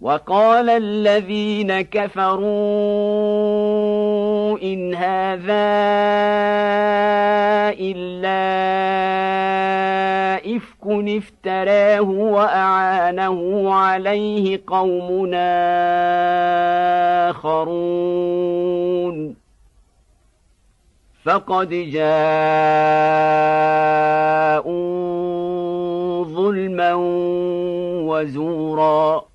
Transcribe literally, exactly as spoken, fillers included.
وقال الذين كفروا إن هذا إلا إفك افتراه وأعانه عليه قوم آخرون فقد جاءوا ظلما وزورا.